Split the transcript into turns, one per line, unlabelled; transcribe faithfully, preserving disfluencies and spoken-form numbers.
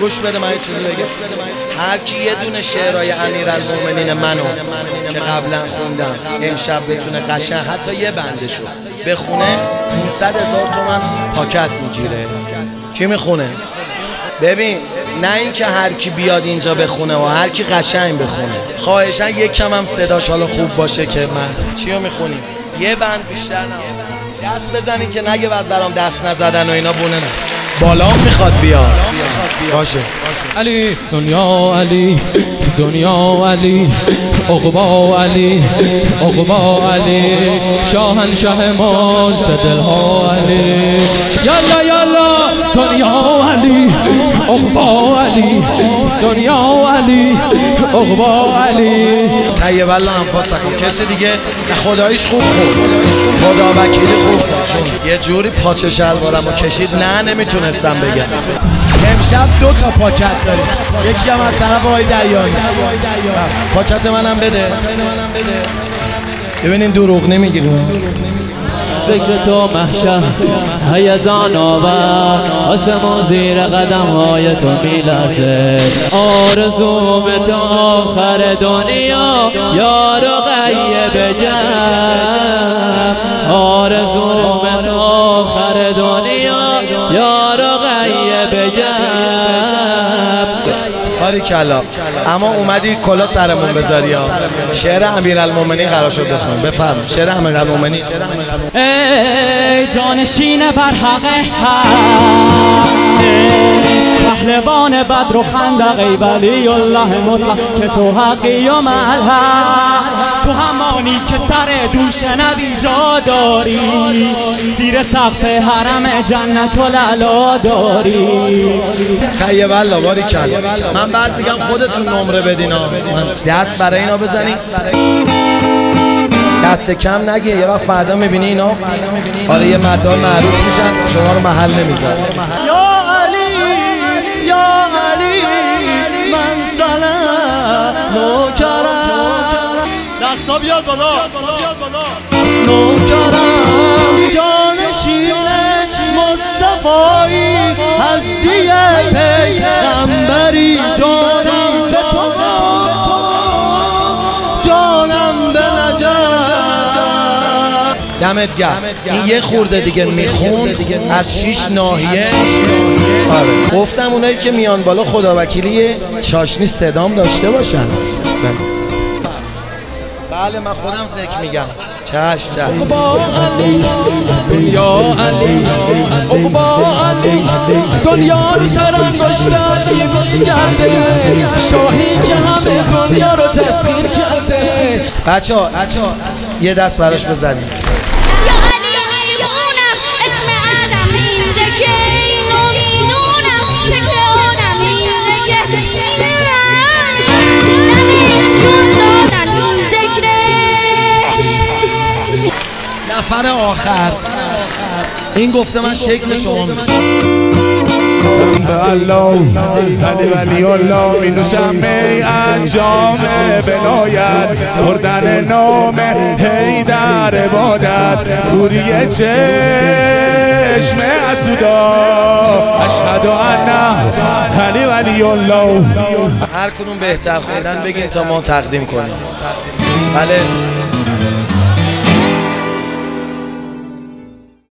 گوش بده من یه چیزی بگم. هر کی یه دونه شعرهای امیرالمومنین منو که قبلا خوندم امشب بتونه قشنگ حتی یه بندشو بخونه پانصد هزار تومن پاکت میگیره. کی میخونه؟ ببین نه اینکه هر کی بیاد اینجا بخونه و هر کی قشنگ بخونه. خواهشاً یک کم هم صداش حالا خوب باشه که من چیو میخونیم یه بند بیشتر نه. دست بزنین که نگه بعد برام دست نزدن و اینا بونه نه. بالا میخواد بیا باشه.
علی دنیا علی دنیا علی عقبا علی عقبا علی شاهنشه مجتدل ها علی یالا یالا دنیا علی عقبا علی دنیا علی عقبا علی
طیب الله انفاسکم. کسی دیگه خداییش خوب خود خدا وکیلی خوب چون یه جوری پاچه شلوارمو کشید نه نمیتونستم بگم. امشب دو تا پاکت داریم، یکی هم از طرف آقای دریایی. پاکت منم بده ببینیم دروغ نمیگیریم.
ذکر تو محشر هیجان آور آسمون زیر قدم های تو میلرزه آرزو به تا آخر دنیا یار و غیب جمع آرزو به تا آخر دنیا یار و غیب جمع.
باریکلا. اما اومدی کلا سرمون بذاری ها. شعر امیرالمومنین قرار شد بخونیم. بفهم شعر امیرالمومنین.
ای جانشین بر حق حق پهلوان بدر و خندق ای ولی الله مطلق که تو حقی و ملحق تو همانی که سر دوش نبی جا داری زیر سقف حرم جنت و لعلا داری.
طیب الله باریکلا. من بعد میگم خودتون نمره بدین ها. دست برای اینا بزنین دست کم نگه. یه وقت فردا میبینی اینا آره یه مدار معروف میشن شما رو محل نمیذاره.
یا علی یا علی من سلام نوکرم دستا بیاد بالا نوکرم جانشین مصطفایی هستی پیغمبری جانم به تو جانم به
دمت گرم. این یه خورده دیگه میخون از شیش ناحیه. آره گفتم اونایی که میان بالا خدا وکیلی چاشنی صدام داشته باشن. بله من خودم ذکر میگم. چش چش.
عقبا علی دنیا علی عقبا علی دنیا رو سرانگشتر میگوش کرده شاهی که همه دنیا رو تسخیر کرده.
بچه ها یه دست براش بزنیم.
یا علی میدونم اسم آدم اینده که اینو میدونم فکر آدم اینده که میدونم نمی جون دادن این ذکره.
نفر آخر این گفته من شکل شما میشم.
به الله علی ولی الله می نوشم می انجام بلایت بردن نام حیدر عبادت کوری چشم اسودا اشهد ان علی ولی الله.
هر کدوم بهتر خوندن بگین تا ما تقدیم کنیم. بله